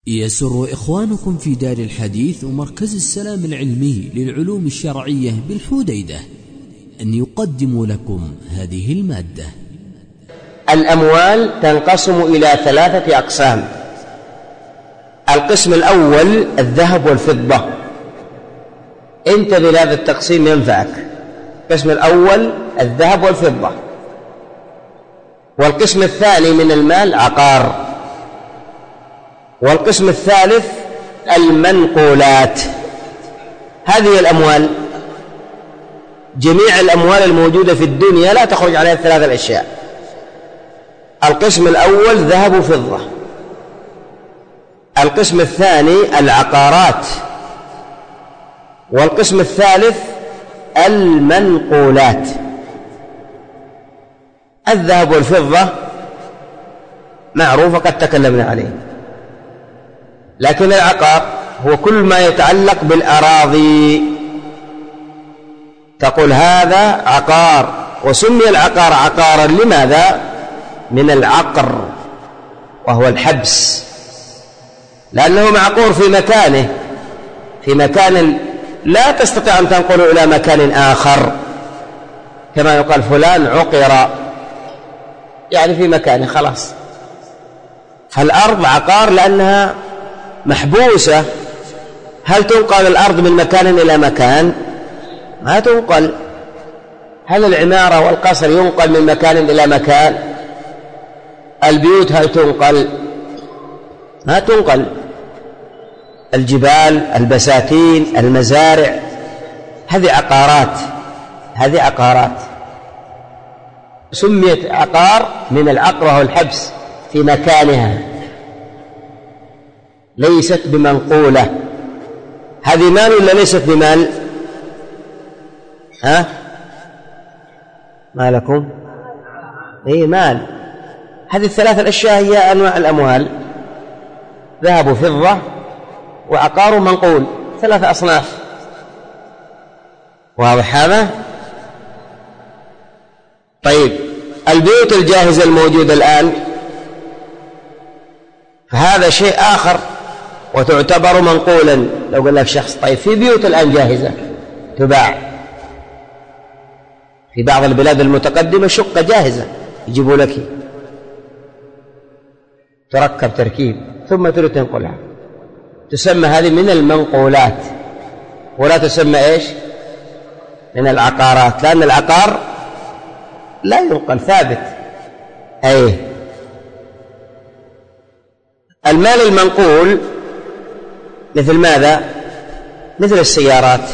يسر إخوانكم في دار الحديث ومركز السلام العلمي للعلوم الشرعية بالحديدة أن يقدموا لكم هذه المادة. الأموال تنقسم إلى 3 أقسام. القسم الأول الذهب والفضة. انتبه لهذا التقسيم ينفعك. القسم الأول الذهب والفضة. والقسم الثاني من المال عقار. والقسم الثالث المنقولات. هذه الأموال جميع الأموال الموجودة في الدنيا لا تخرج عليها 3 الأشياء. القسم الأول ذهب وفضة. القسم الثاني العقارات. والقسم الثالث المنقولات. الذهب والفضة معروف قد تكلمنا عليه، لكن العقار هو كل ما يتعلق بالأراضي. تقول هذا عقار، وسمي العقار عقارا لماذا؟ من العقر وهو الحبس، لأنه معقور في مكانه، في مكان لا تستطيع أن تنقله إلى مكان آخر، كما يقال فلان عقر، يعني في مكانه خلاص. فالأرض عقار لأنها محبوسة. هل تنقل الأرض من مكان إلى مكان؟ ما تنقل. هل العمارة والقصر ينقل من مكان إلى مكان؟ البيوت هل تنقل؟ ما تنقل. الجبال، البساتين، المزارع، هذه عقارات. هذه عقارات سميت عقار من العقر وهو الحبس في مكانها، ليست بمنقولة. هذه مال ولا ليست بمال؟ ما لكم؟ ايه مال. هذه 3 الأشياء هي أنواع الأموال: ذهب وفضة وعقار ومنقول، 3 أصناف. واضح هذا؟ طيب، البيوت الجاهزة الموجودة الآن فهذا شيء آخر وتعتبر منقولا. لو قال لك شخص طيب في بيوت الآن جاهزة تباع في بعض البلاد المتقدمة، شقة جاهزة يجيبوا لك، تركب تركيب ثم تريد تنقلها، تسمى هذه من المنقولات، ولا تسمى ايش؟ من العقارات، لأن العقار لا ينقل، ثابت. المال المنقول مثل ماذا؟ مثل السيارات.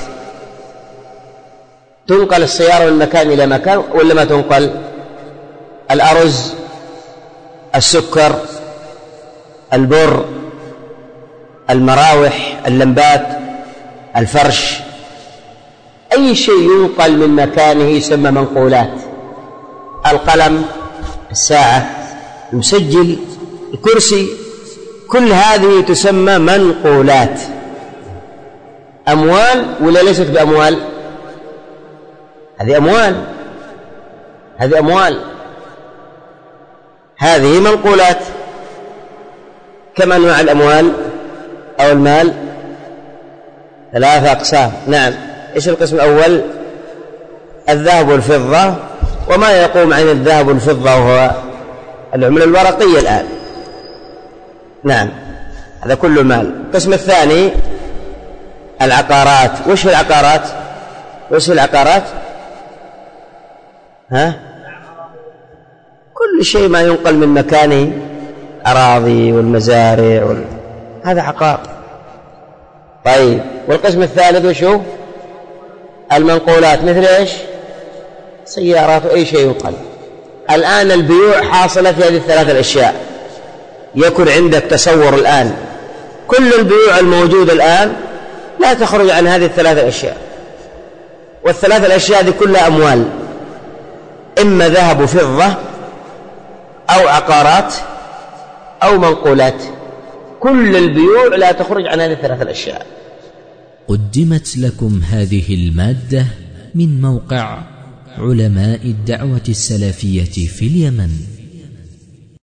تنقل السيارة من مكان إلى مكان ولا ما تنقل؟ الأرز، السكر، البر، المراوح، اللمبات، الفرش، أي شيء ينقل من مكانه يسمى منقولات. القلم، الساعة، المسجل، الكرسي، كل هذه تسمى منقولات. أموال ولا ليست بأموال؟ هذه أموال، هذه أموال، هذه منقولات. كم أنواع الأموال أو المال؟ 3 أقسام. نعم. إيش القسم الأول؟ الذهب والفضة وما يقوم عن الذهب والفضة وهو العملة الورقية الآن. نعم، هذا كله مال. القسم الثاني العقارات. وش هي العقارات؟ وش هي العقارات؟ كل شيء ما ينقل من مكانه، أراضي والمزارع هذا عقار. طيب، والقسم الثالث وشو؟ المنقولات، مثل ايش؟ سيارات وأي شيء ينقل. الآن البيوع حاصلة في هذه 3 الأشياء. يكون عندك تصور الآن كل البيوع الموجودة الآن لا تخرج عن هذه 3 الأشياء، وال3 الأشياء هذه كلها أموال، إما ذهب وفضة أو عقارات أو منقولات. كل البيوع لا تخرج عن هذه 3 الأشياء. قدمت لكم هذه المادة من موقع علماء الدعوة السلفية في اليمن.